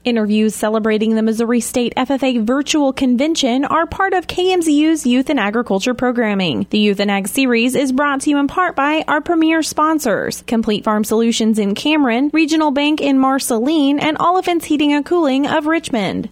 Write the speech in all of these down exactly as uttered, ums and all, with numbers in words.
Interviews celebrating the Missouri State F F A Virtual Convention are part of K M Z U's Youth and Agriculture programming. The Youth and Ag series is brought to you in part by our premier sponsors, Complete Farm Solutions in Cameron, Regional Bank in Marceline, and Oliphant's Heating and Cooling of Richmond.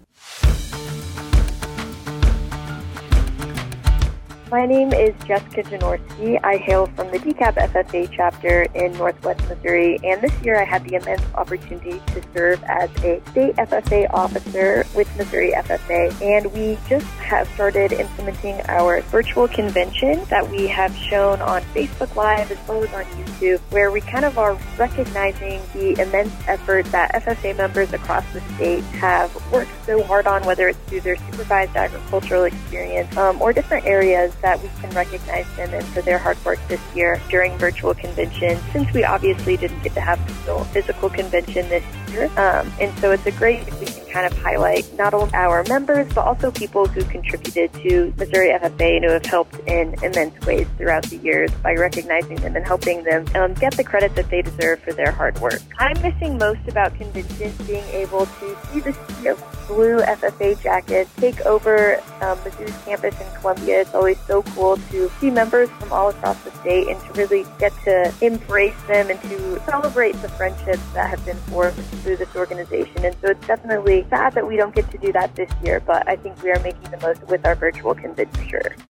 My name is Jessica Janorski. I hail from the D C A B F F A chapter in Northwest Missouri, and this year I had the immense opportunity to serve as a state F F A officer with Missouri F F A, and we just have started implementing our virtual convention that we have shown on Facebook Live as well as on YouTube, where we kind of are recognizing the immense effort that F F A members across the state have worked so hard on, whether it's through their supervised agricultural experience um, or different areas that we can recognize them and for their hard work this year during virtual convention, since we obviously didn't get to have the physical convention this year. Um, and so it's a great, we can kind of highlight not only our members, but also people who contributed to Missouri F F A and who have helped in immense ways throughout the years by recognizing them and helping them um, get the credit that they deserve for their hard work. I'm missing most about conventions being able to see the sea of blue F F A jackets take over um, Mizzou's campus in Columbia. It's always so cool to see members from all across the state and to really get to embrace them and to celebrate the friendships that have been formed through this organization. And so it's definitely sad that we don't get to do that this year, but I think we are making the most with our virtual convention for sure.